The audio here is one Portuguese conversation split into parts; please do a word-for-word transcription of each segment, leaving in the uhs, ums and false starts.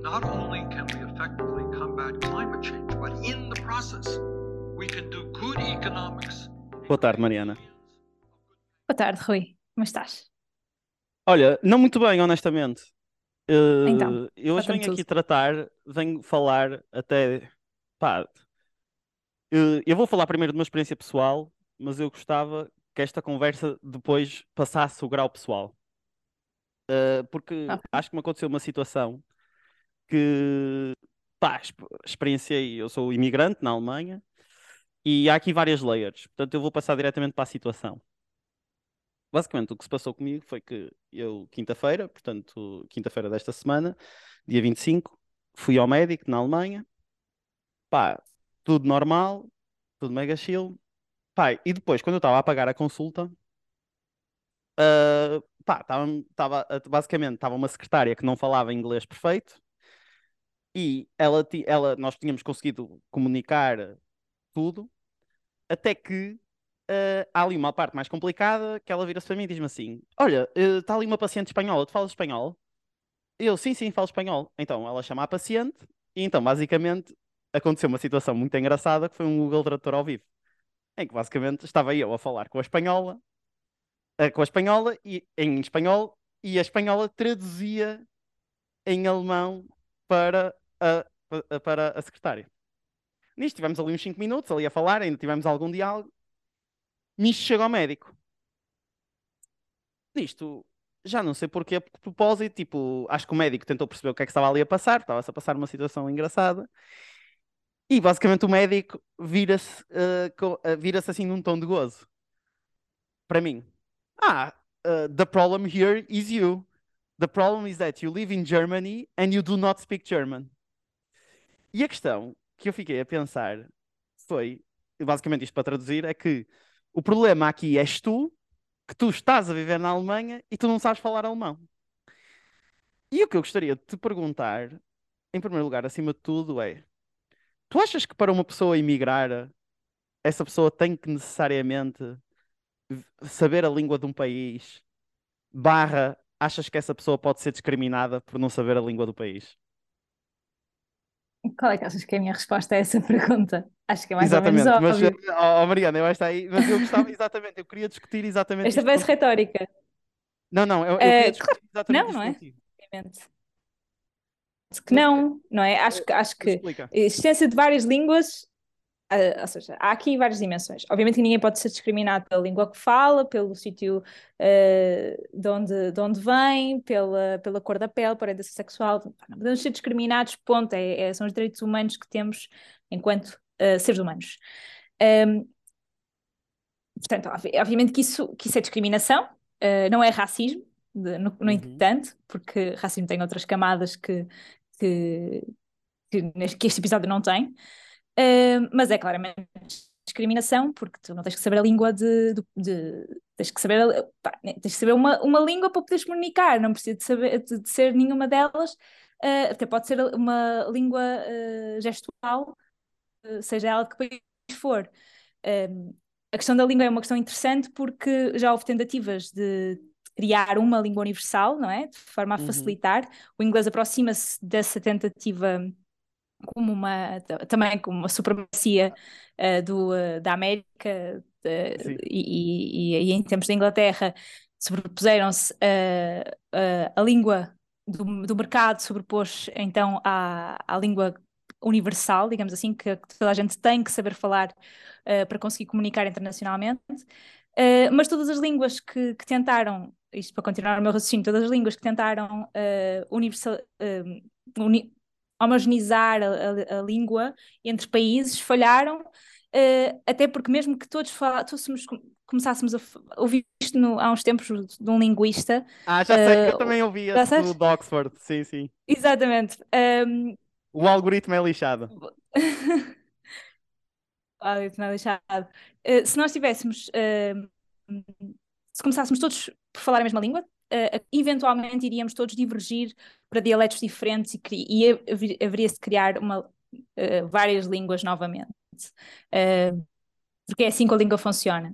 not only can we effectively combat climate change, but in the process, we can do good economics. Boa tarde, Mariana. Boa tarde, Rui. Como estás? Olha, não muito bem, honestamente. Uh, Então, eu hoje conta-me venho aqui tudo. tratar, venho falar até. Pá, uh, eu vou falar primeiro de uma experiência pessoal, mas eu gostava que esta conversa depois passasse o grau pessoal. Uh, porque Ok. acho que me aconteceu uma situação que, pá, exp- experienciei. Eu sou imigrante na Alemanha e há aqui várias layers, portanto eu vou passar diretamente para a situação. Basicamente, o que se passou comigo foi que eu, quinta-feira, portanto, quinta-feira desta semana, dia vinte e cinco, fui ao médico na Alemanha, pá, tudo normal, tudo mega chill, pá, e depois, quando eu estava a pagar a consulta, ah, pá, estava, estava, basicamente, estava uma secretária que não falava inglês perfeito, e ela, ti- ela, nós tínhamos conseguido comunicar tudo, até que ah, há ali uma parte mais complicada, que ela vira-se para mim e diz-me assim, olha, eh, está ali uma paciente espanhola, tu falas espanhol? Eu, sim, sim, falo espanhol. Então, ela chama a paciente e então, basicamente, aconteceu uma situação muito engraçada que foi um Google Tradutor ao vivo, em que basicamente estava eu a falar com a espanhola, eh, com a espanhola e, em espanhol, e a espanhola traduzia em alemão para a, pa- para a secretária. Nisto tivemos ali uns cinco minutos ali a falar, ainda tivemos algum diálogo. Nisto chega ao médico. Nisto, já não sei porquê, porque propósito, tipo, acho que o médico tentou perceber o que é que estava ali a passar, estava-se a passar uma situação engraçada. E basicamente o médico vira-se eh, co- eh, vira-se assim num tom de gozo para mim. Ah, uh, the problem here is you. The problem is that you live in Germany and you do not speak German. E a questão que eu fiquei a pensar foi, basicamente isto para traduzir, é que o problema aqui és tu, que tu estás a viver na Alemanha e tu não sabes falar alemão. E o que eu gostaria de te perguntar, em primeiro lugar, acima de tudo, é: tu achas que para uma pessoa emigrar, essa pessoa tem que necessariamente v- saber a língua de um país, barra, achas que essa pessoa pode ser discriminada por não saber a língua do país? Qual é que achas que é a minha resposta a essa pergunta? Acho que é mais ou menos Exatamente, mas, eh, óbvio. oh, oh, Mariana, eu acho que está aí, mas eu gostava, exatamente, eu queria discutir exatamente Esta isto parece contigo. retórica. Não, não, eu, eu queria Ah, claro discutir que exatamente não, isto não é? contigo. Obviamente. Que Mas, eh, não, não é? Acho eh, que, acho que explica. a existência de várias línguas, ah, ou seja, há aqui várias dimensões. Obviamente que ninguém pode ser discriminado pela língua que fala, pelo sítio ah, de onde, de onde vem, pela, pela cor da pele, por orientação sexual. Não podemos ser discriminados, ponto. É, é- são os direitos humanos que temos enquanto ah, seres humanos. Ahm, Portanto, obvi- obviamente que isso, que isso é discriminação, ah, não é racismo, de- no, no Uhum. entanto, porque racismo tem outras camadas que, que, que, neste- que este episódio não tem. Uh, mas é claramente discriminação, porque tu não tens que saber a língua de. de- de- tens que saber, a- pá, né, tens que saber uma, uma língua para poderes comunicar, não precisa de, saber, de, de ser nenhuma delas, uh, até pode ser uma língua uh, gestual, uh, seja ela de que país for. Um, a questão da língua é uma questão interessante porque já houve tentativas de criar uma língua universal, não é? De forma a Uhum. facilitar. O inglês aproxima-se dessa tentativa como uma, também como uma supremacia uh, do, uh, da América uh, Sim. e, e, e em termos da Inglaterra sobrepuseram-se uh, uh, a língua do, do mercado sobrepôs então à, à língua universal, digamos assim, que, que toda a gente tem que saber falar uh, para conseguir comunicar internacionalmente. Uh, mas todas as línguas que, que tentaram, isto para continuar o meu raciocínio, todas as línguas que tentaram uh, universal, uh, uni, homogeneizar a, a, a língua entre países falharam, uh, até porque mesmo que todos, todos começássemos a ouvir isto no, há uns tempos de um linguista. Ah, já sei, eu Uh, também ouvi já esse do, sabes? do Oxford, sim, sim. Exatamente. Um, O algoritmo é lixado. Ah, tinha deixado. Uh, se nós tivéssemos, uh, se começássemos todos por falar a mesma língua, uh, eventualmente iríamos todos divergir para dialetos diferentes e, cri- e haver- haveria-se de criar uma, uh, várias línguas novamente. Uh, porque é assim que a língua funciona.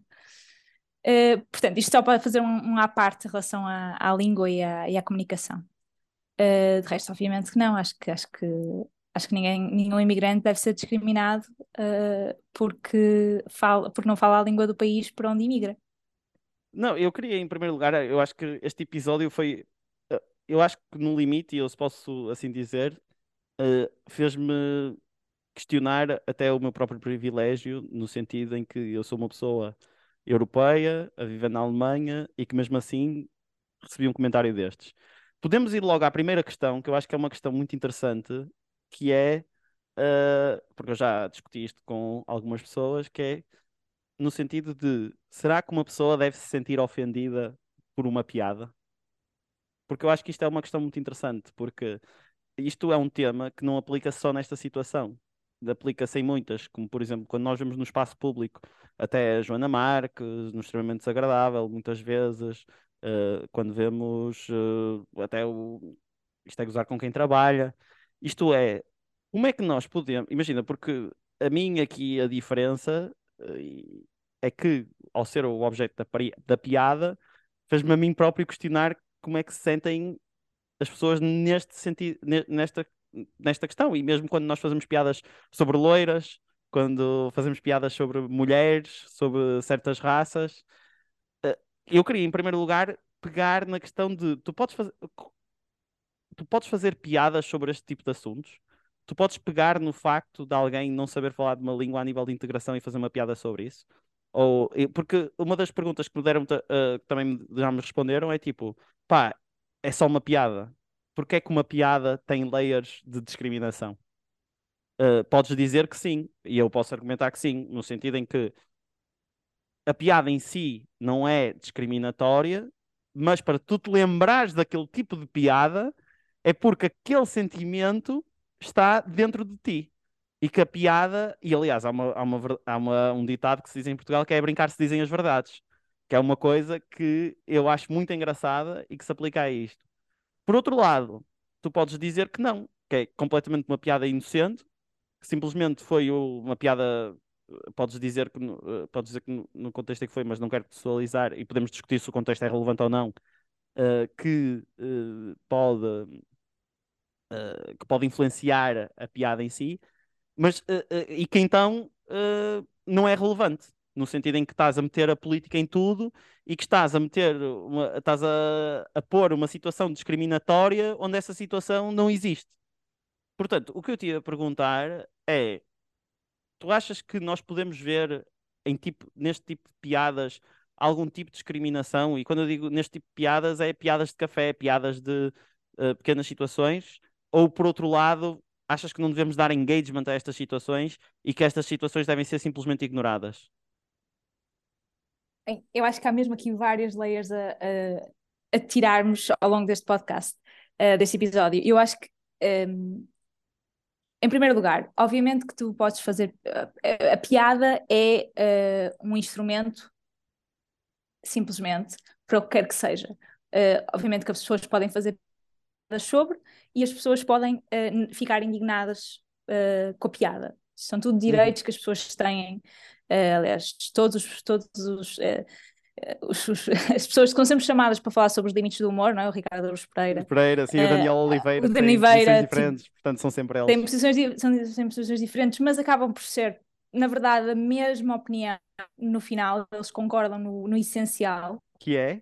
Uh, portanto, isto só para fazer um, um à parte em relação à, à língua e à, e à comunicação. Uh, de resto, obviamente que não, acho que, acho que, acho que ninguém, nenhum imigrante deve ser discriminado uh, porque, fala, porque não fala a língua do país por onde imigra. Não, eu queria, em primeiro lugar, eu acho que este episódio foi. eh, Eu acho que no limite, e eu se posso assim dizer, eh, fez-me questionar até o meu próprio privilégio, no sentido em que eu sou uma pessoa europeia, a viver na Alemanha, e que mesmo assim recebi um comentário destes. Podemos ir logo à primeira questão, que eu acho que é uma questão muito interessante, que é, eh, porque eu já discuti isto com algumas pessoas, que é no sentido de, será que uma pessoa deve se sentir ofendida por uma piada? Porque eu acho que isto é uma questão muito interessante, porque isto é um tema que não aplica só nesta situação. Aplica-se em muitas, como por exemplo, quando nós vemos no espaço público, até a Joana Marques, no extremamente desagradável, muitas vezes, eh, quando vemos eh, até o. Isto é gozar com quem trabalha. Isto é, como é que nós podemos. Imagina, porque a mim aqui a diferença eh, é que, ao ser o objeto da, pari- da piada, fez-me a mim próprio questionar como é que se sentem as pessoas neste sentido, ne- nesta, nesta questão. E mesmo quando nós fazemos piadas sobre loiras, quando fazemos piadas sobre mulheres, sobre certas raças, eh, eu queria, em primeiro lugar, pegar na questão de tu podes fazer, tu podes fazer piadas sobre este tipo de assuntos. Tu podes pegar no facto de alguém não saber falar de uma língua a nível de integração e fazer uma piada sobre isso. Ou, e- porque uma das perguntas que me deram, ta- eh, que também me- já me responderam é tipo, pá, é só uma piada. Porque é que uma piada tem layers de discriminação? Eh, podes dizer que sim, e eu posso argumentar que sim, no sentido em que a piada em si não é discriminatória, mas para tu te lembrares daquele tipo de piada, é porque aquele sentimento está dentro de ti. E que a piada, e aliás, há, uma, há, uma ver- há uma- um ditado que se diz em Portugal que é brincar se dizem as verdades, que é uma coisa que eu acho muito engraçada e que se aplica a isto. Por outro lado, tu podes dizer que não, que é completamente uma piada inocente, que simplesmente foi o- uma piada. eh, Podes dizer que, no- eh, podes dizer que no, no contexto em que foi, mas não quero pessoalizar, e podemos discutir se o contexto é relevante ou não, eh, que, eh, pode, eh, que pode influenciar a piada em si, mas eh, eh, e que então eh, não é relevante, no sentido em que estás a meter a política em tudo e que estás a meter uma, estás a, a pôr uma situação discriminatória onde essa situação não existe. Portanto, o que eu te ia perguntar é: tu achas que nós podemos ver em tipo, neste tipo de piadas algum tipo de discriminação? E quando eu digo neste tipo de piadas, é piadas de café, piadas de eh, pequenas situações? Ou por outro lado, achas que não devemos dar engagement a estas situações e que estas situações devem ser simplesmente ignoradas? Bem, eu acho que há mesmo aqui várias layers a, a, a tirarmos ao longo deste podcast, uh, deste episódio. Eu acho que, um, em primeiro lugar, obviamente que tu podes fazer. Uh, a, a piada é uh, um instrumento, simplesmente, para o que quer que seja. Uh, obviamente que as pessoas podem fazer piadas sobre e as pessoas podem uh, ficar indignadas uh, com a piada. São tudo Uhum. direitos que as pessoas têm. Uh, aliás, todos os, todos os uh, os, os, as pessoas que são sempre chamadas para falar sobre os limites do humor, não é? O Ricardo Aruz Pereira, Pereira, sim, o Daniel uh, Oliveira, o que Dani tem posições Veira, tipo, diferentes, portanto são sempre têm eles. posições, são, têm posições diferentes, mas acabam por ser, na verdade, a mesma opinião no final, eles concordam no, no essencial. Que é?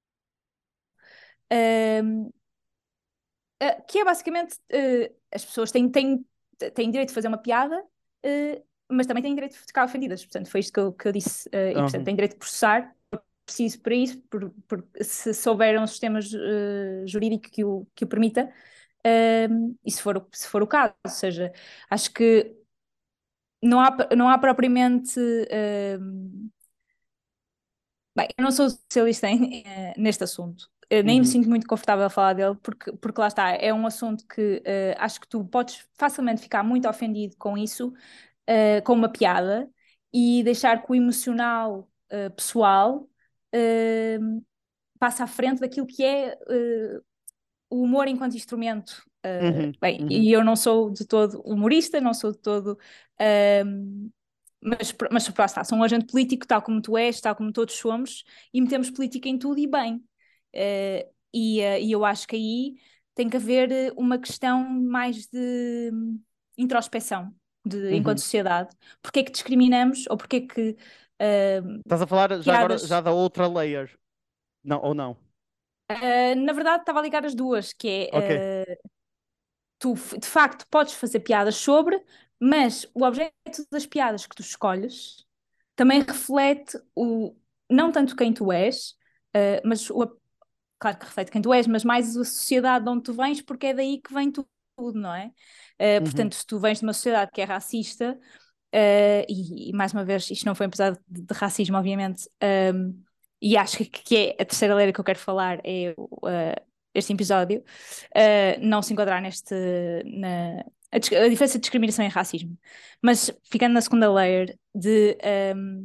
Uh, uh, que é basicamente uh, as pessoas têm, têm, têm direito de fazer uma piada, uh, mas também têm direito de ficar ofendidas. Portanto, foi isto que eu, que eu disse. Uh, e, portanto, Uhum. têm direito de processar preciso para isso, por, por, se souber um sistema uh, jurídico que o, que o permita, uh, e se for, o- se for o caso. Ou seja, acho que não há, não há propriamente. Uh, bem, eu não sou especialista em, eh, neste assunto. Eu nem me Uhum. sinto muito confortável a falar dele, porque, porque lá está, é um assunto que uh, acho que tu podes facilmente ficar muito ofendido com isso, uh, com uma piada, e deixar que o emocional uh, pessoal uh, passa à frente daquilo que é uh, o humor enquanto instrumento. Uh, Uhum. bem, Uhum. e eu não sou de todo humorista, não sou de todo. Um, mas, mas lá está, sou um agente político, tal como tu és, tal como todos somos, e metemos política em tudo e bem. Uh, e, uh, e eu acho que aí tem que haver eh, uma questão mais de hum, introspeção de, enquanto Uhum. sociedade. Porque é que discriminamos ou porque é que ah, Estás a falar já agora já piadas. da outra layer. Não, ou não? Ah, na verdade, estava a ligar as duas, que Ok. é ah, tu f- de facto podes fazer piadas sobre, mas o objeto das piadas que tu escolhes também reflete o, não tanto quem tu és, ah, mas o, claro que reflete quem tu és, mas mais a sociedade de onde tu vens, porque é daí que vem tu- tudo, não é? Ah, Uhum. portanto, se tu vens de uma sociedade que é racista, ah, e, e mais uma vez, isto não foi um episódio de, de racismo, obviamente, ahm, e acho que, que é a terceira leira que eu quero falar é o, ah, este episódio, ah, não se enquadrar neste, na, a, dis- a diferença de discriminação e racismo. Mas ficando na segunda layer de. ahm,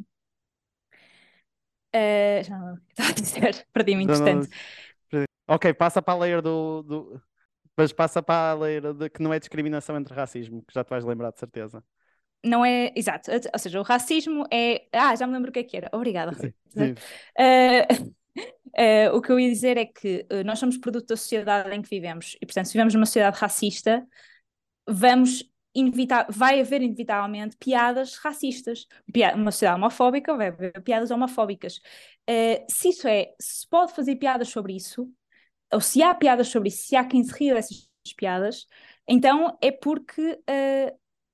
ah, já não, estava a dizer, perdi-me Não, não, entretanto. ok, passa para a layer do, do... Mas passa para a layer de que não é discriminação entre racismo, que já te vais lembrar de certeza. Não é, exato, ou seja, o racismo é, ah, já me lembro o que é que era, obrigada, Rui. Sim, sim. Ah, ah, o que eu ia dizer é que ah, nós somos produto da sociedade em que vivemos e, portanto, se vivemos numa sociedade racista, vamos inevitar, vai haver inevitavelmente piadas racistas. Pia- uma sociedade homofóbica, vai haver piadas homofóbicas. Ah, se isso é, se pode fazer piadas sobre isso, ou se há piadas sobre isso, se há quem se ria dessas piadas, então é porque ah,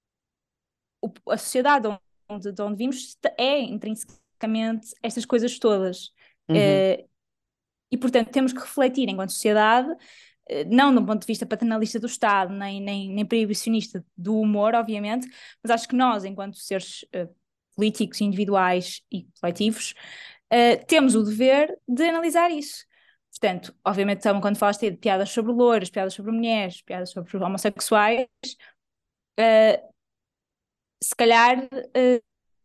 o- a sociedade onde, de onde vimos é intrinsecamente estas coisas todas. Uhum. Eh, e, portanto, temos que refletir enquanto sociedade, eh, não do ponto de vista paternalista do Estado, nem, nem, nem proibicionista do humor, obviamente, mas acho que nós, enquanto seres eh, políticos, individuais e coletivos, eh, temos o dever de analisar isso. Portanto, obviamente, então, quando falaste de piadas sobre loiros, piadas sobre mulheres, piadas sobre homossexuais, eh, se calhar eh,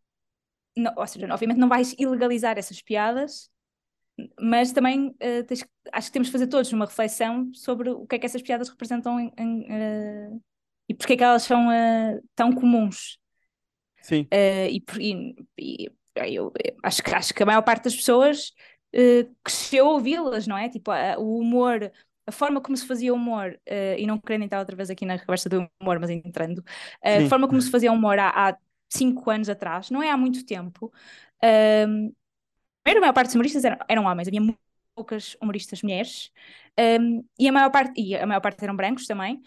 não, ou seja, obviamente não vais ilegalizar essas piadas, mas também eh, tens- acho que temos que fazer todos uma reflexão sobre o que é que essas piadas representam em- em, eh, e porque é que elas são eh, tão comuns. Sim. Eh, e, por- e- e eu, eu acho que, acho que a maior parte das pessoas eh, cresceu a ouvi-las, não é? Tipo, a- o humor, a forma como se fazia humor, eh, e não querendo entrar outra vez aqui na conversa do humor, mas entrando, eh, a Sim. forma como se fazia humor há, há cinco anos atrás, não é há muito tempo. Ahm, Primeiro, a maior parte dos humoristas eram, eram homens, havia mu- poucas humoristas mulheres, ahm, e a maior parte, e a maior parte eram brancos também.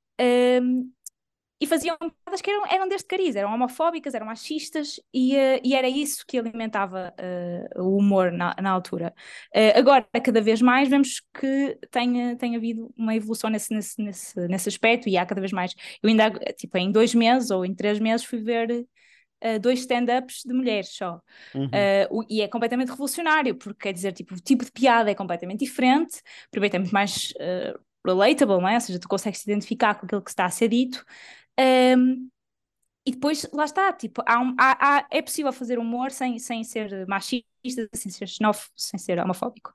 Ahm, e faziam piadas que eram, eram deste cariz, eram homofóbicas, eram machistas, e, eh, e era isso que alimentava eh, o humor na, na altura. Eh, agora, cada vez mais, vemos que tem, tem havido uma evolução nesse, nesse, nesse, nesse aspecto, e há cada vez mais. Eu ainda, tipo, em dois meses ou em três meses fui ver eh, dois stand-ups de mulheres só. Uhum. Eh, o- e é completamente revolucionário, porque quer dizer, tipo, o tipo de piada é completamente diferente, primeiro é muito mais eh, relatable, não é? Ou seja, tu consegues te identificar com aquilo que está a ser dito. Um, e depois, lá está, tipo, há um- há- há- é possível fazer humor sem, sem ser machista, sem ser xenófobo, sem ser homofóbico.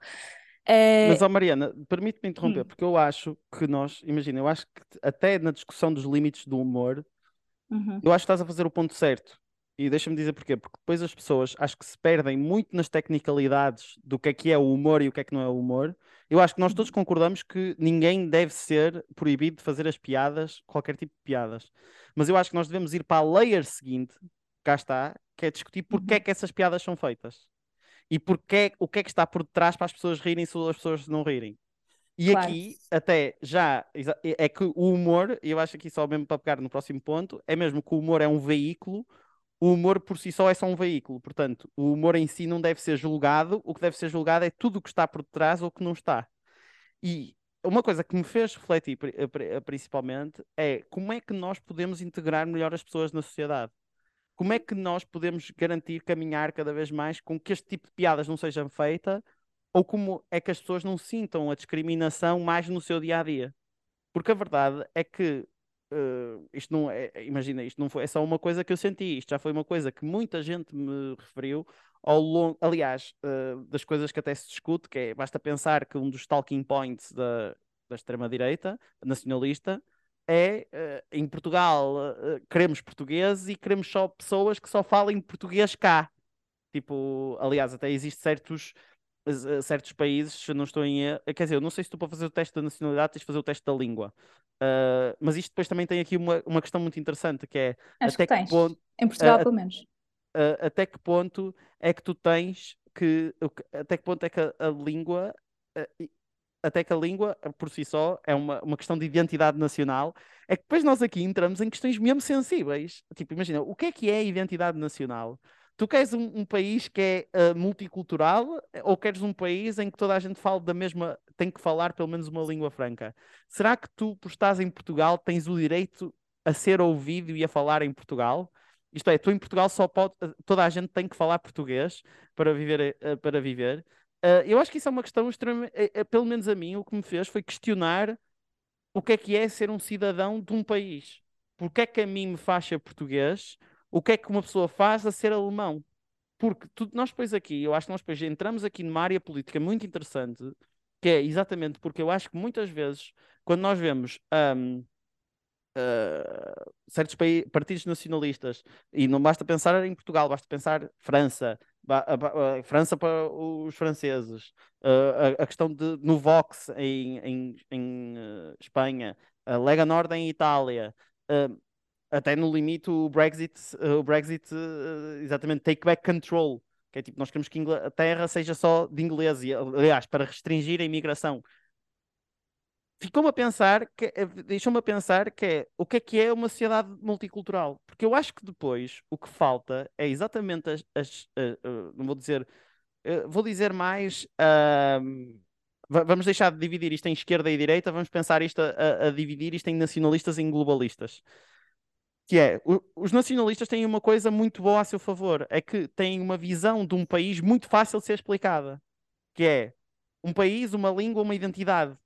Mas, Uh, ó Mariana, permite-me interromper, hum, porque eu acho que nós, imagina, eu acho que até na discussão dos limites do humor, uhum, eu acho que estás a fazer o ponto certo. E deixa-me dizer porquê. Porque depois as pessoas acho que se perdem muito nas tecnicalidades do que é que é o humor e o que é que não é o humor. Eu acho que nós todos uhum, concordamos que ninguém deve ser proibido de fazer as piadas, qualquer tipo de piadas. Mas eu acho que nós devemos ir para a layer seguinte, cá está, que é discutir porque é uhum. que essas piadas são feitas. E porque, o que é que está por detrás para as pessoas rirem se as pessoas não rirem. E Claro. aqui, até já, exa- é é que o humor, e eu acho aqui só mesmo para pegar no próximo ponto, é mesmo que o humor é um veículo, o humor por si só é só um veículo. Portanto, o humor em si não deve ser julgado, o que deve ser julgado é tudo o que está por detrás ou o que não está. E uma coisa que me fez refletir pri- eh, pri- eh, principalmente é como é que nós podemos integrar melhor as pessoas na sociedade. Como é que nós podemos garantir caminhar cada vez mais com que este tipo de piadas não sejam feitas ou como é que as pessoas não sintam a discriminação mais no seu dia a dia? Porque a verdade é que eh, isto não é, imagina, isto não foi, é só uma coisa que eu senti, isto já foi uma coisa que muita gente me referiu ao longo, aliás, eh, das coisas que até se discute, que é, basta pensar que um dos talking points da, da extrema-direita nacionalista é, eh, em Portugal, eh, queremos portugueses e queremos só pessoas que só falem português cá. Tipo, aliás, até existe certos uh, certos países, se eu não estou em erro, quer dizer, eu não sei se tu para fazer o teste da nacionalidade tens de fazer o teste da língua. Uh, mas isto depois também tem aqui uma, uma questão muito interessante, que é Acho que até que tens. ponto, Em Portugal, uh, pelo menos. uh, até que ponto é que tu tens que, o que- até que ponto é que a, a língua, uh, e- até que a língua, uh, por si só, é uma, uma questão de identidade nacional, é que depois nós aqui entramos em questões mesmo sensíveis. Tipo, imagina, o que é que é a identidade nacional? Tu queres um, um país que é uh, multicultural ou queres um país em que toda a gente fala da mesma, tem que falar pelo menos uma língua franca? Será que tu, por estás em Portugal, tens o direito a ser ouvido e a falar em Portugal? Isto é, tu em Portugal só pode, toda a gente tem que falar português para viver, uh, para viver. Uh, eu acho que isso é uma questão extremamente, uh, uh, pelo menos a mim, o que me fez foi questionar o que é que é ser um cidadão de um país. Porque é que a mim me faz ser português? O que é que uma pessoa faz a ser alemão? Porque tudo, nós depois aqui, eu acho que nós depois entramos aqui numa área política muito interessante, que é exatamente porque eu acho que muitas vezes, quando nós vemos um, uh, certos pai- partidos nacionalistas, e não basta pensar em Portugal, basta pensar França, ba- a- ba- a França para os franceses, uh, a, a questão de no Vox em, em, em, uh, Espanha, a Lega Nord em Itália. uh, Até no limite o Brexit, uh, o Brexit, uh, exatamente, take back control, que é tipo, nós queremos que a Inglaterra seja só de inglês, e, aliás, para restringir a imigração. Ficou-me a pensar, que, eh, deixou-me a pensar que é, o que é que é uma sociedade multicultural? Porque eu acho que depois o que falta é exatamente as, as, eh, eh, não vou dizer, eh, vou dizer mais, ahm, va- vamos deixar de dividir isto em esquerda e direita, vamos pensar isto a, a- a dividir isto em nacionalistas e em globalistas. Que é, o- os nacionalistas têm uma coisa muito boa a seu favor, é que têm uma visão de um país muito fácil de ser explicada, que é um país, uma língua, uma identidade.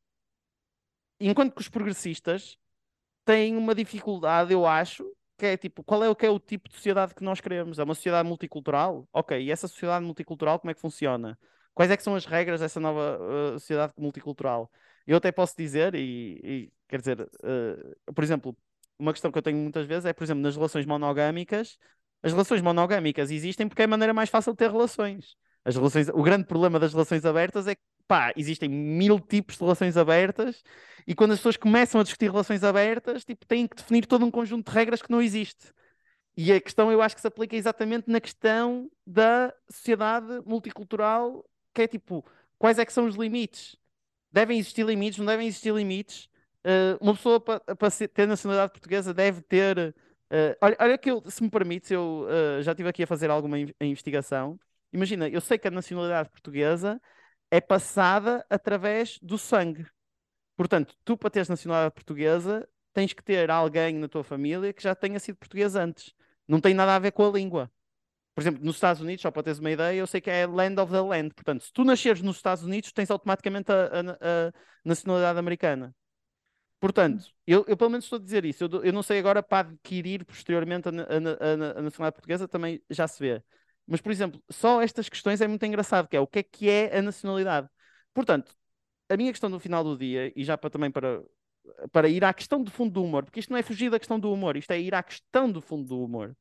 Enquanto que os progressistas têm uma dificuldade, eu acho, que é tipo, qual é o que é o tipo de sociedade que nós queremos? É uma sociedade multicultural? Ok, e essa sociedade multicultural como é que funciona? Quais é que são as regras dessa nova uh, sociedade multicultural? Eu até posso dizer, e, e, quer dizer, uh, por exemplo, uma questão que eu tenho muitas vezes é, por exemplo, nas relações monogâmicas, as relações monogâmicas existem porque é a maneira mais fácil de ter relações. As relações, o grande problema das relações abertas é que, pá, existem mil tipos de relações abertas e quando as pessoas começam a discutir relações abertas, tipo, têm que definir todo um conjunto de regras que não existe. E a questão eu acho que se aplica exatamente na questão da sociedade multicultural, que é tipo, quais é que são os limites? Devem existir limites? Não devem existir limites? Uh, uma pessoa para pa ter nacionalidade portuguesa deve ter. Uh, olha, olha que eu, se me permites, eu uh, já estive aqui a fazer alguma in investigação. Imagina, eu sei que a nacionalidade portuguesa é passada através do sangue. Portanto, tu para teres nacionalidade portuguesa, tens que ter alguém na tua família que já tenha sido português antes. Não tem nada a ver com a língua. Por exemplo, nos Estados Unidos, só para teres uma ideia, eu sei que é Land of the Land. Portanto, se tu nasceres nos Estados Unidos, tens automaticamente a, a- a nacionalidade americana. Portanto, eu, eu pelo menos estou a dizer isso. Eu, do- eu não sei agora para adquirir posteriormente a, na- a na- a na- a nacionalidade portuguesa, também já se vê. Mas, por exemplo, só estas questões é muito engraçado, que é o que é que é a nacionalidade. Portanto, a minha questão no final do dia, e já para também para, para ir à questão do fundo do humor, porque isto não é fugir da questão do humor, isto é ir à questão do fundo do humor,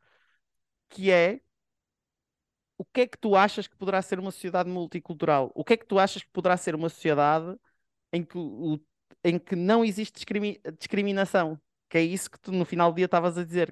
que é o que é que tu achas que poderá ser uma sociedade multicultural? O que é que tu achas que poderá ser uma sociedade em que, o, em que não existe discrimi- discriminação? Que é isso que tu no final do dia estavas a dizer.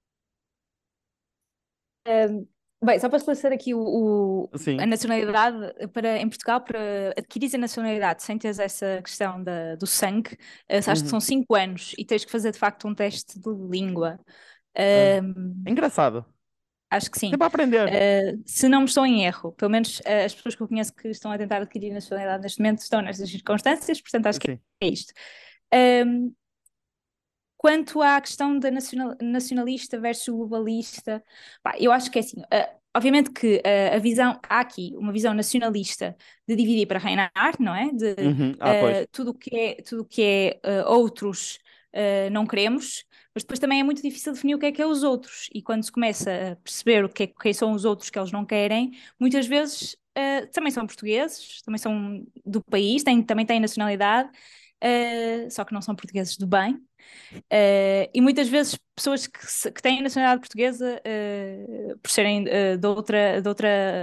Um, bem, só para esclarecer aqui o, o- a Sim. nacionalidade para, em Portugal, para adquirir a nacionalidade sem teres essa questão da, do sangue, eh, acho que Uhum. são cinco anos e tens que fazer de facto um teste de língua. Ah. Um, É engraçado. acho que sim. Sempre a aprender. Uh, se não me estou em erro, pelo menos uh, as pessoas que eu conheço que estão a tentar adquirir a nacionalidade neste momento estão nestas circunstâncias, portanto acho que Sim. é isto. Um, Quanto à questão da nacional, nacionalista versus globalista, pá, eu acho que é assim, uh, obviamente que uh, a visão, há aqui uma visão nacionalista de dividir para reinar, não é? De Uhum. Ah, pois. uh, tudo o que é, tudo que é uh, outros uh, não queremos, mas depois também é muito difícil definir o que é que é os outros, e quando se começa a perceber o que é, quem são os outros que eles não querem, muitas vezes uh, também são portugueses, também são do país, têm, também têm nacionalidade, uh, só que não são portugueses do bem. Uh, e muitas vezes pessoas que, se, que têm nacionalidade portuguesa, uh, por serem uh, de, outra, de outra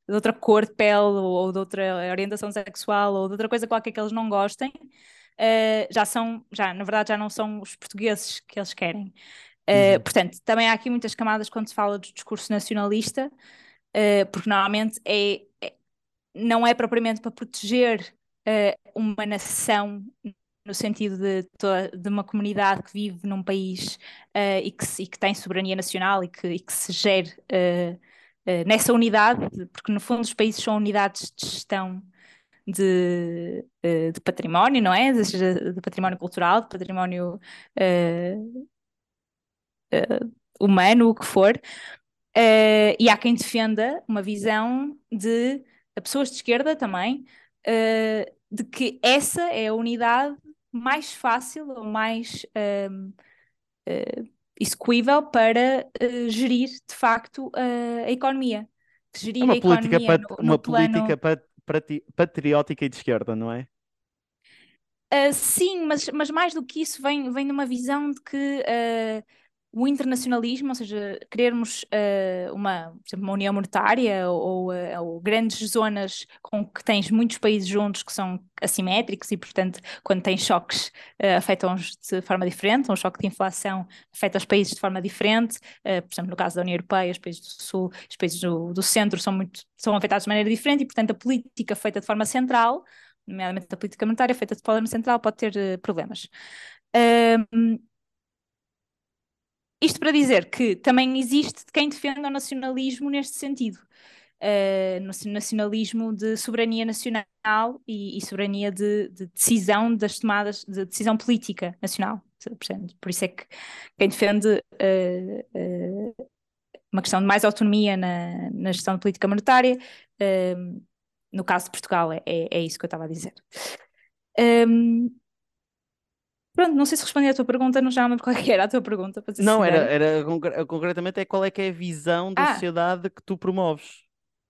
de outra cor de pele, ou, ou de outra orientação sexual, ou de outra coisa qualquer que eles não gostem, uh, já são, já, na verdade, já não são os portugueses que eles querem. Uh, Uhum. portanto, também há aqui muitas camadas quando se fala do discurso nacionalista, uh, porque normalmente é, é- não é propriamente para proteger uh, uma nação no sentido de, toda- de uma comunidade que vive num país uh, e, que, se- e que tem soberania nacional e que, e que se gere uh, uh, nessa unidade, porque no fundo os países são unidades de gestão de, uh, de património, não é? De, de património cultural, de património uh, uh, humano, o que for. Uh, e há quem defenda uma visão de pessoas de esquerda também, uh, de que essa é a unidade mais fácil ou mais um, uh, execuível para uh, gerir de facto uh, a economia. É Gerir a uma política, economia pat- no, uma no política plano. pat- prati- patriótica e de esquerda, não é? Uh, sim, mas, mas mais do que isso vem, vem de uma visão de que uh, o internacionalismo, ou seja, querermos uh, uma, por exemplo, uma união monetária ou, uh, ou grandes zonas com que tens muitos países juntos que são assimétricos e, portanto, quando tens choques, uh, afetam-os de forma diferente. Um choque de inflação afeta os países de forma diferente. Uh, por exemplo, no caso da União Europeia, os países do Sul, os países do, do Centro são, muito, são afetados de maneira diferente e, portanto, a política feita de forma central, nomeadamente a política monetária feita de forma central, pode ter uh, problemas. Um, isto para dizer que também existe quem defenda o nacionalismo neste sentido. Uh, no nacionalismo de soberania nacional e, e soberania de, de decisão das tomadas, de decisão política nacional. Por isso é que quem defende uh, uh, uma questão de mais autonomia na, na gestão de política monetária, uh, no caso de Portugal, é, é isso que eu estava a dizer. Um, Pronto, não sei se respondi à tua pergunta, não já me lembro qual é que era a tua pergunta, para ser Não, era, sincera. era concre- concretamente é qual é que é a visão da Ah, sociedade que tu promoves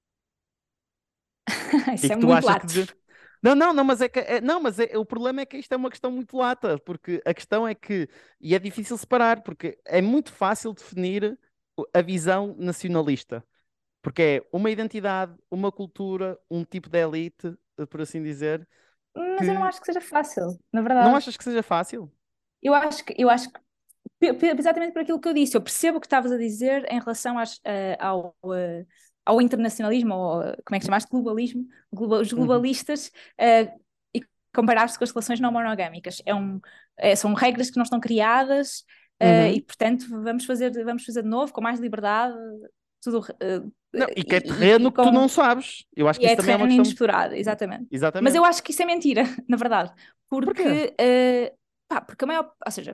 e isso é que tu muito achas que lato. deve... Não, não, não, mas é que é- não, mas é, o problema é que isto é uma questão muito lata, porque a questão é que, e é difícil separar, porque é muito fácil definir o- a visão nacionalista, porque é uma identidade, uma cultura, um tipo de elite, eh, por assim dizer, Mas eu não que acho que seja fácil, na não verdade. achas que seja fácil? Eu acho que, eu acho que pe- pe- exatamente por aquilo que eu disse, eu percebo o que estavas a dizer em relação às, eh, ao, eh, ao internacionalismo, ou eh, como é que chamaste? Globalismo, Globa- os Uhum, globalistas, eh, e comparar-se com as relações não monogâmicas. É um, é- são regras que não estão criadas, eh, e uhum. portanto vamos fazer, vamos fazer de novo, com mais liberdade, tudo, eh, Não, e que é e, e- terreno e que tu não com, sabes. Eu acho que e isso é também é uma terreno questão. inexplorado, exatamente. Mas eu Exatamente. acho que isso é mentira, na verdade, Porquê? porque, eh, pá, porque a maior, ou seja,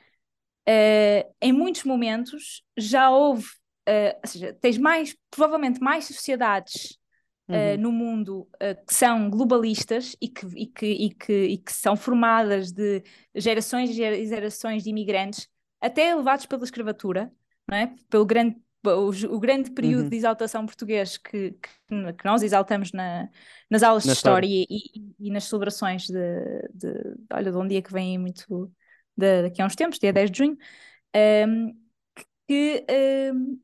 eh, em muitos momentos já houve, eh, ou seja, tens mais, provavelmente mais sociedades eh, Uhum, no mundo eh, que são globalistas e que, e que, e que, e que são formadas de gerações e gera- e gerações de imigrantes, até levados pela escravatura, não é? Pelo grande, o, o grande período uhum. de exaltação português que, que, que nós exaltamos na, nas aulas de Na história. história e, e- e nas celebrações de, de, olha, de um dia que vem aí muito de- daqui a uns tempos, dia dez de junho, ehm, que ehm,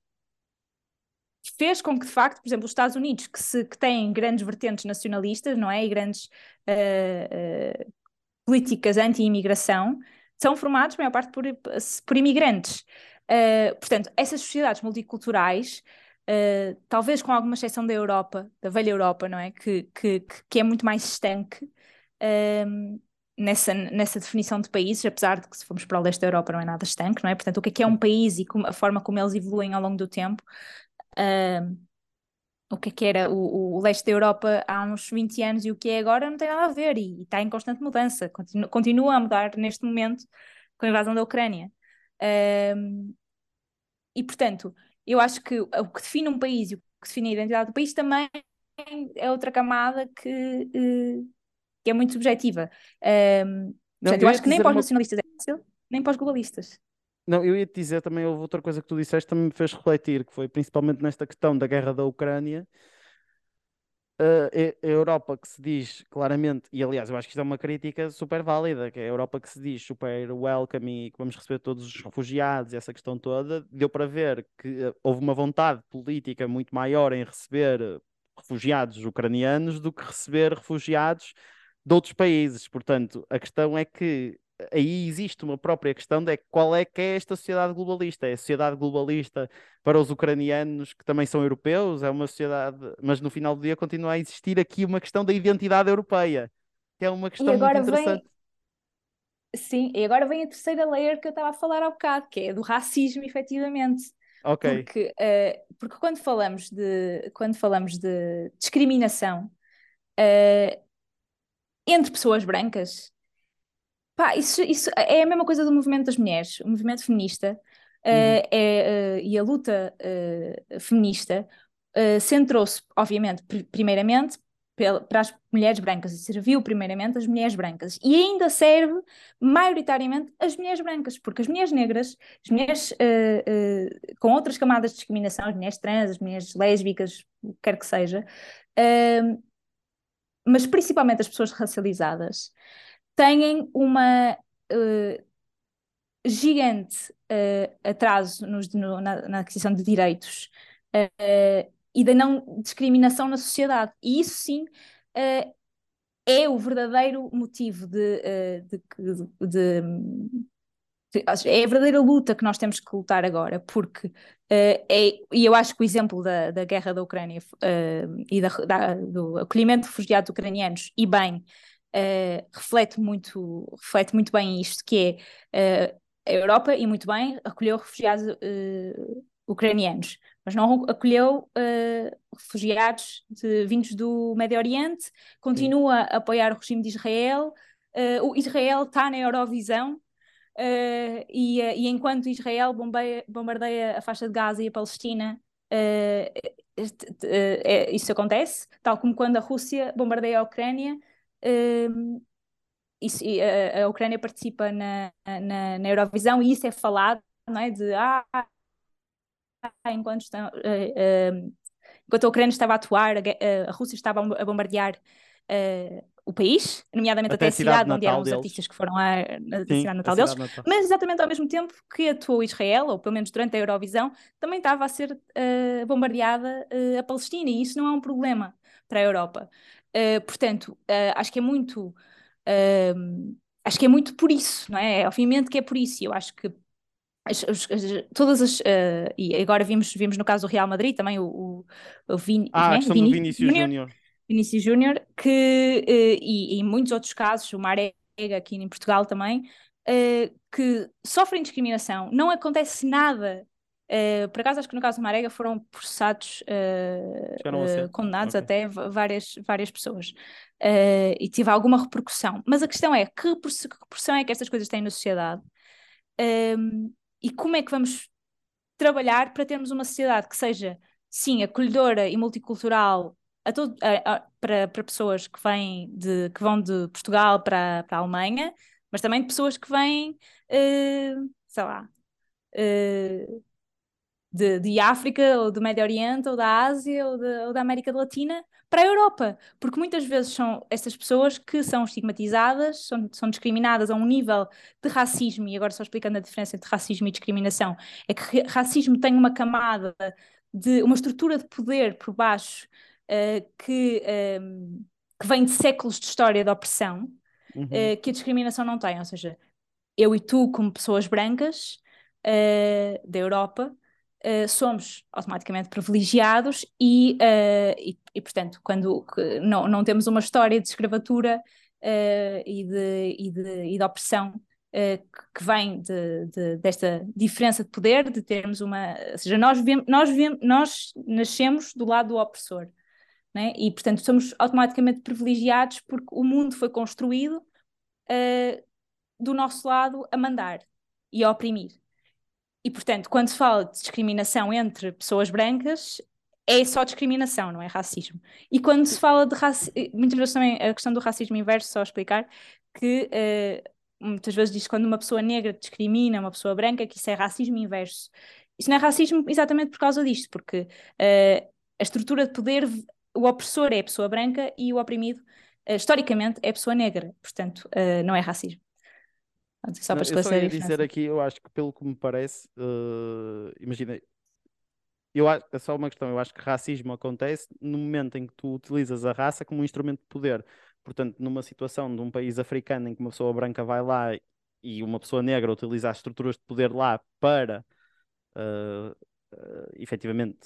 fez com que, de facto, por exemplo, os Estados Unidos, que, se, que têm grandes vertentes nacionalistas, não é? E grandes eh, eh, políticas anti-imigração, são formados, a maior parte, por, por imigrantes. Eh, portanto, essas sociedades multiculturais, eh, talvez com alguma exceção da Europa, da velha Europa, não é? Que, que, que que é muito mais estanque, ehm, nessa, nessa definição de países, apesar de que, se formos para o leste da Europa, não é nada estanque, não é? Portanto, o que é que é um país e como- a forma como eles evoluem ao longo do tempo. ehm, o que é que era o, o leste da Europa há uns vinte anos e o que é agora não tem nada a ver e, e está em constante mudança, continu, continua a mudar neste momento com a invasão da Ucrânia. Ahm, e, portanto, eu acho que o que define um país e o que define a identidade do país também é outra camada que, eh, que é muito subjetiva. Ahm, Não, portanto, eu eu ia acho te que nem dizer para os uma. nacionalistas é fácil, nem para os globalistas. Não, eu ia te dizer também, houve outra coisa que tu disseste também me fez refletir, que foi principalmente nesta questão da guerra da Ucrânia. Uh, e- a Europa que se diz claramente, e aliás, eu acho que isto é uma crítica super válida, que é a Europa que se diz super welcome e que vamos receber todos os refugiados, e essa questão toda, deu para ver que uh, houve uma vontade política muito maior em receber uh, refugiados ucranianos do que receber refugiados de outros países. Portanto, a questão é que aí existe uma própria questão de qual é que é esta sociedade globalista. É a sociedade globalista para os ucranianos que também são europeus, é uma sociedade, mas no final do dia continua a existir aqui uma questão da identidade europeia, que é uma E questão muito agora vem, interessante. sim, e agora vem a terceira layer que eu estava a falar há bocado, que é do racismo, efetivamente. Ok. Porque, eh, porque quando falamos de, quando falamos de discriminação, eh, entre pessoas brancas, pá, isso, isso é a mesma coisa do movimento das mulheres. O movimento feminista, Uhum. eh, é, eh, e a luta eh, feminista eh, centrou-se, obviamente, pr- primeiramente pel- para as mulheres brancas e serviu primeiramente as mulheres brancas e ainda serve maioritariamente as mulheres brancas, porque as mulheres negras, as mulheres eh, eh, com outras camadas de discriminação, as mulheres trans, as mulheres lésbicas, o que quer que seja, eh, mas principalmente as pessoas racializadas, têm uma eh, gigante eh, atraso nos- no- na, na aquisição de direitos eh, e da não discriminação na sociedade. E isso sim eh, é o verdadeiro motivo de, eh, de, de- de- de- é a verdadeira luta que nós temos que lutar agora, porque eh, é, e eu acho que o exemplo da, da guerra da Ucrânia eh, e da- da- do acolhimento de refugiados ucranianos, e bem, eh, reflete muito, reflete muito bem isto, que é eh, a Europa, e muito bem, acolheu refugiados eh, ucranianos, mas não acolheu eh, refugiados de- vindos do Médio Oriente, Sim. continua a apoiar o regime de Israel. Eh, o Israel está na Eurovisão. Uh, e, uh, e enquanto Israel bombeia, bombardeia a faixa de Gaza e a Palestina, uh, este, uh, é, isso acontece, tal como quando a Rússia bombardeia a Ucrânia. Uh, isso, e a, a Ucrânia participa na, na, na Eurovisão e isso é falado, não é? De ah, enquanto, estão, uh, uh, enquanto a Ucrânia estava a atuar, a, a Rússia estava a bombardear uh, o país, nomeadamente Até até a a cidade cidade onde eram natal os deles. artistas que foram à, na Sim, cidade a natal deles, cidade natal. mas exatamente ao mesmo tempo que atuou Israel, ou pelo menos durante a Eurovisão, também estava a ser uh, bombardeada uh, a Palestina, e isso não é um problema para a Europa. Uh, portanto, uh, acho que é muito uh, acho que é muito por isso, não é? Obviamente que é por isso, e eu acho que as, as, as, todas as uh, e agora vimos, vimos no caso do Real Madrid também o, o, o Vini, Ah, a né? questão do Vinícius Vinícius Júnior Júnior. Vinícius Júnior, que, eh, e, e em muitos outros casos, o Marega aqui em Portugal também, eh, que sofrem discriminação, não acontece nada. Eh, por acaso, acho que no caso do Marega foram processados, eh, Chegaram a eh, ser. condenados Ok. até v- várias, várias pessoas. Eh, e tive alguma repercussão. Mas a questão é, que repercuss- que repercussão é que estas coisas têm na sociedade? Ehm, e como é que vamos trabalhar para termos uma sociedade que seja, sim, acolhedora e multicultural a todo, a- a- para, para pessoas que vêm de, que vão de Portugal para, para a Alemanha, mas também de pessoas que vêm, eh, sei lá, eh, de, de África, ou do Médio Oriente, ou da Ásia, ou, de, ou da América Latina, para a Europa, porque muitas vezes são essas pessoas que são estigmatizadas, são, são discriminadas a um nível de racismo, e agora só explicando a diferença entre racismo e discriminação, é que racismo tem uma camada de uma estrutura de poder por baixo uh, que, um, que vem de séculos de história de opressão, Uhum. uh, que a discriminação não tem, ou seja, eu e tu, como pessoas brancas uh, da Europa, uh, somos automaticamente privilegiados e, uh, e, e, portanto, quando que não, não temos uma história de escravatura uh, e, de, e, de, e de opressão uh, que, que vem de, de, desta diferença de poder, de termos uma. Ou seja, nós, vivemos, nós, vivemos, nós nascemos do lado do opressor. Né? E, portanto, somos automaticamente privilegiados porque o mundo foi construído uh, do nosso lado a mandar e a oprimir. E, portanto, quando se fala de discriminação entre pessoas brancas, é só discriminação, não é racismo. E quando se fala de racismo, muitas vezes também a questão do racismo inverso, só explicar, que uh, muitas vezes diz que quando uma pessoa negra discrimina uma pessoa branca, que isso é racismo inverso. Isso não é racismo exatamente por causa disto, porque uh, a estrutura de poder, o opressor é a pessoa branca e o oprimido, uh, historicamente, é a pessoa negra. Portanto, uh, não é racismo. Só Não, para eu só esclarecer a ia dizer diferença. aqui, eu acho que pelo que me parece, uh, imagina, eu acho, é só uma questão, eu acho que racismo acontece no momento em que tu utilizas a raça como um instrumento de poder. Portanto, numa situação de um país africano em que uma pessoa branca vai lá e uma pessoa negra utiliza as estruturas de poder lá para, uh, uh, efetivamente,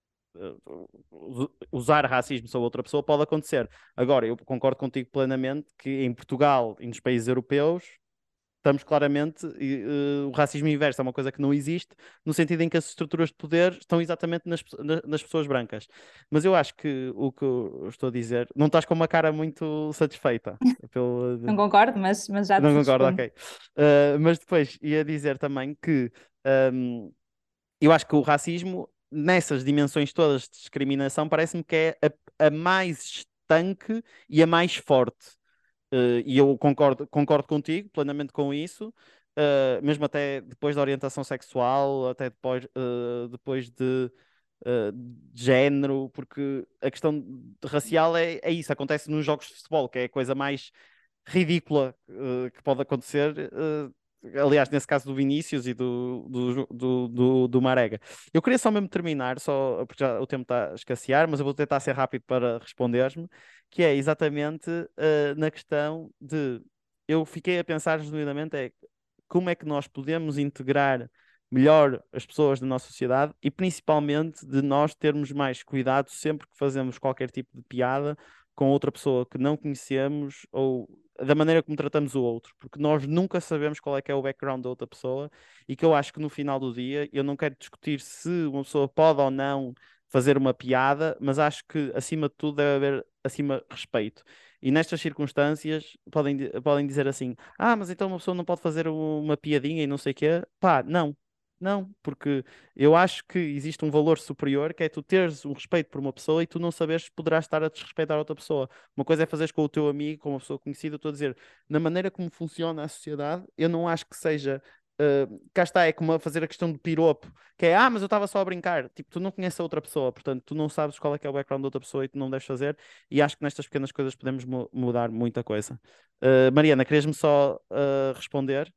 uh, usar racismo sobre outra pessoa, pode acontecer. Agora, eu concordo contigo plenamente que em Portugal e nos países europeus estamos claramente, uh, o racismo inverso é uma coisa que não existe, no sentido em que as estruturas de poder estão exatamente nas, na- nas pessoas brancas. Mas eu acho que o que eu estou a dizer, não estás com uma cara muito satisfeita. Pelo... Não concordo, mas, mas já Não te concordo, respondo. ok. Uh, mas depois ia dizer também que um, eu acho que o racismo, nessas dimensões todas de discriminação, parece-me que é a, a mais estanque e a mais forte. Uh, e eu concordo, concordo contigo plenamente com isso, uh, mesmo até depois da orientação sexual, até depois, uh, depois de, uh, de género, porque a questão de racial é, é isso, acontece nos jogos de futebol, que é a coisa mais ridícula uh, que pode acontecer. Uh, aliás, nesse caso do Vinícius e do, do, do, do, do Marega. Eu queria só mesmo terminar, só, porque já o tempo está a escassear, mas eu vou tentar ser rápido para responder-me, que é exatamente uh, na questão de. Eu fiquei a pensar genuinamente é como é que nós podemos integrar melhor as pessoas da nossa sociedade e principalmente de nós termos mais cuidado sempre que fazemos qualquer tipo de piada com outra pessoa que não conhecemos ou da maneira como tratamos o outro, porque nós nunca sabemos qual é que é o background da outra pessoa e que eu acho que no final do dia eu não quero discutir se uma pessoa pode ou não fazer uma piada, mas acho que acima de tudo deve haver acima respeito. E nestas circunstâncias podem, di- podem dizer assim: ah, mas então uma pessoa não pode fazer um- uma piadinha e não sei o quê. Pá, não. Não, porque eu acho que existe um valor superior que é tu teres um respeito por uma pessoa e tu não saberes se poderás estar a desrespeitar outra pessoa. Uma coisa é fazeres com o teu amigo, com uma pessoa conhecida, eu estou a dizer, na maneira como funciona a sociedade, eu não acho que seja. Uh, cá está, é como a fazer a questão do piropo, que é, ah, mas eu estava só a brincar. Tipo, tu não conheces a outra pessoa, portanto, tu não sabes qual é que é o background da outra pessoa e tu não deves fazer. E acho que nestas pequenas coisas podemos mu- mudar muita coisa. Uh, Mariana, querias-me só uh, responder?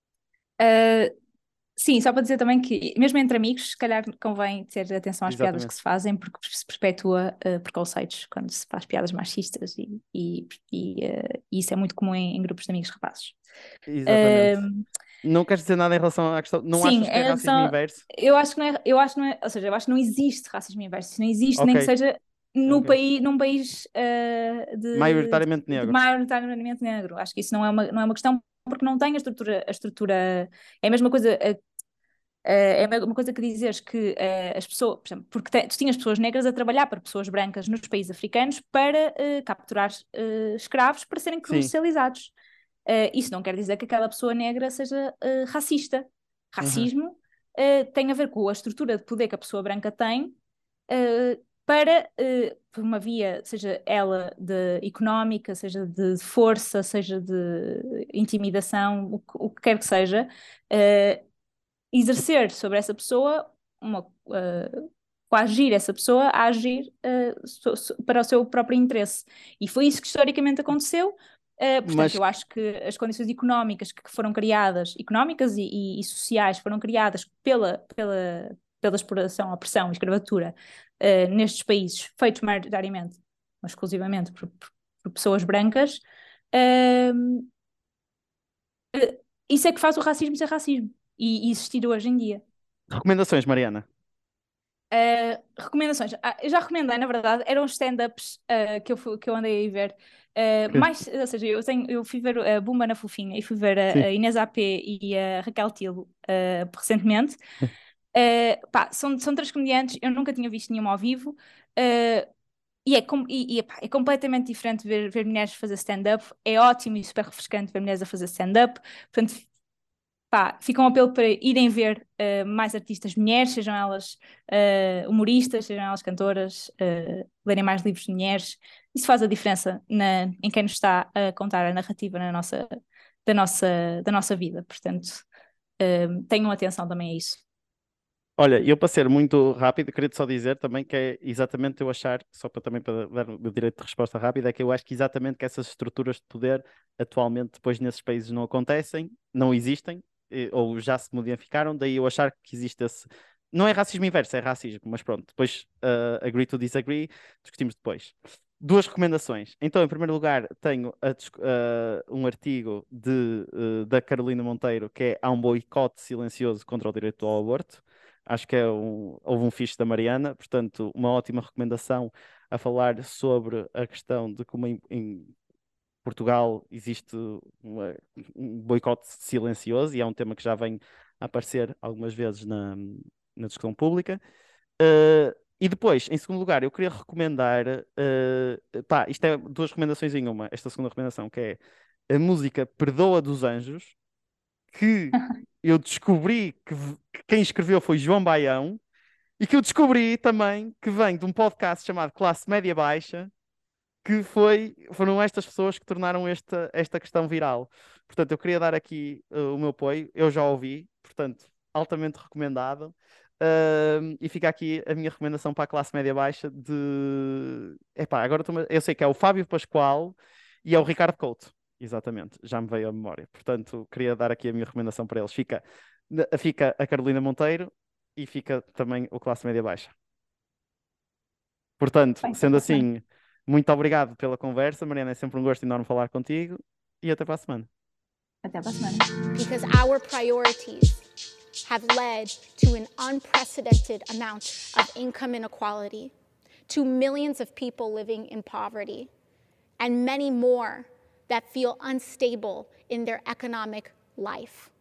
Uh, sim, só para dizer também que, mesmo entre amigos, se calhar convém ter atenção às piadas que Exatamente. se fazem, porque se perpetua uh, preconceitos quando se faz piadas machistas, e, e, e, uh, e isso é muito comum em, em grupos de amigos rapazes. Exatamente. Uh, Não queres dizer nada em relação à questão. Não sim, achas que é em racismo relação. inverso? Eu acho que não é, eu acho que não é, ou seja, eu acho que não existe racismo inverso. Isso não existe, Ok, nem que seja no ok. país, num país uh, de, Maioritariamente de negro. maioritariamente negro. Acho que isso não é uma, não é uma questão, porque não tem a estrutura, a estrutura. É a mesma coisa. Eh, é uma coisa que dizeres que eh, as pessoas, por exemplo, porque te- tu tinhas pessoas negras a trabalhar para pessoas brancas nos países africanos para eh, capturar eh, escravos para serem Sim. comercializados. Eh, isso não quer dizer que aquela pessoa negra seja eh, racista. Uhum. Racismo eh, tem a ver com a estrutura de poder que a pessoa branca tem eh, para, eh, por uma via, seja ela de económica, seja de força, seja de intimidação, o que, o que quer que seja, eh, exercer sobre essa pessoa uma, uh, coagir essa pessoa a agir uh, so, so, para o seu próprio interesse. E foi isso que historicamente aconteceu. Uh, portanto, Mas, eu acho que as condições económicas que foram criadas, económicas e, e, e sociais, foram criadas pela, pela, pela exploração, opressão e escravatura uh, nestes países, feitos maioritariamente, mas exclusivamente por, por, por pessoas brancas, uh, uh, isso é que faz o racismo ser racismo e, e existir hoje em dia. recomendações, Mariana. Uh, recomendações. Ah, eu já recomendei, na verdade, eram os stand-ups uh, que, eu fui- que eu andei a ver. Uh, mais, ou seja, eu, tenho, eu fui ver a Bumba na Fofinha e fui ver a, Sim. a Inês A P e a Raquel Tilo uh, recentemente. Uh, pá, são, são três comediantes, eu nunca tinha visto nenhum ao vivo. Uh, e é, com, e, e, epá, é completamente diferente ver, ver mulheres fazer stand-up. É ótimo e super refrescante ver mulheres a fazer stand-up. Portanto, pá, fica um apelo para irem ver uh, mais artistas mulheres, sejam elas uh, humoristas, sejam elas cantoras, uh, lerem mais livros de mulheres. Isso faz a diferença na, em quem nos está a contar a narrativa na nossa, da, nossa, da nossa vida. Portanto, uh, tenham atenção também a isso. Olha, eu para ser muito rápido, queria-te só dizer também que é exatamente eu achar, só para também para dar o direito de resposta rápida, é que eu acho que exatamente que essas estruturas de poder atualmente depois nesses países não acontecem, não existem, eh, ou já se modificaram, daí eu achar que existe esse, não é racismo inverso, é racismo, mas pronto, depois uh, agree to disagree, discutimos depois. Duas recomendações. Então, em primeiro lugar, tenho a, uh, um artigo de, uh, da Carolina Monteiro, que é Há um boicote silencioso contra o direito ao aborto. Acho que é um, houve um fiche da Mariana, portanto, uma ótima recomendação a falar sobre a questão de como em, em Portugal existe uma, um boicote silencioso, e é um tema que já vem a aparecer algumas vezes na, na discussão pública. Uh, e depois, em segundo lugar, eu queria recomendar, uh, pá, isto é duas recomendações em uma, esta segunda recomendação, que é a música Perdoa dos Anjos, que eu descobri que, que quem escreveu foi João Baião, e que eu descobri também que vem de um podcast chamado Classe Média Baixa, que foi, foram estas pessoas que tornaram esta, esta questão viral. Portanto, eu queria dar aqui uh, o meu apoio, eu já ouvi, portanto, altamente recomendado. Uh, e fica aqui a minha recomendação para a classe média baixa de... Epá, agora tô... eu sei que é o Fábio Pascoal e é o Ricardo Couto. Exatamente, já me veio à memória. Portanto, queria dar aqui a minha recomendação para eles. Fica, fica a Carolina Monteiro e fica também o Classe Média Baixa. Portanto, Bem, sendo até para a semana. assim, muito obrigado pela conversa, Mariana. É sempre um gosto enorme falar contigo e até para a semana. Até para a semana. Because our priorities have led to an unprecedented amount of income inequality, to millions of people living in poverty, and many more that feel unstable in their economic life.